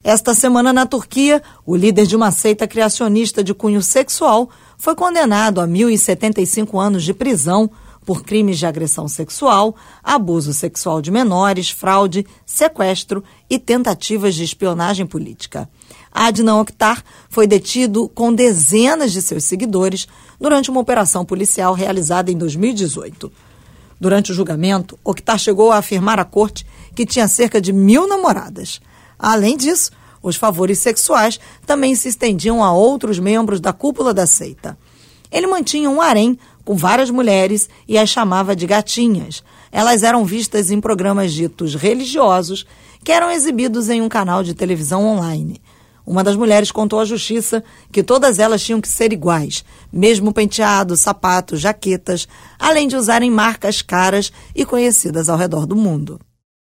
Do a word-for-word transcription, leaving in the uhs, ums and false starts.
Esta semana, na Turquia, o líder de uma seita criacionista de cunho sexual foi condenado a mil e setenta e cinco anos de prisão por crimes de agressão sexual, abuso sexual de menores, fraude, sequestro e tentativas de espionagem política. Adnan Oktar foi detido com dezenas de seus seguidores durante uma operação policial realizada em dois mil e dezoito. Durante o julgamento, Oktar chegou a afirmar à corte que tinha cerca de mil namoradas. Além disso, os favores sexuais também se estendiam a outros membros da cúpula da seita. Ele mantinha um harém com várias mulheres e as chamava de gatinhas. Elas eram vistas em programas ditos religiosos que eram exibidos em um canal de televisão online. Uma das mulheres contou à justiça que todas elas tinham que ser iguais, mesmo penteado, sapatos, jaquetas, além de usarem marcas caras e conhecidas ao redor do mundo.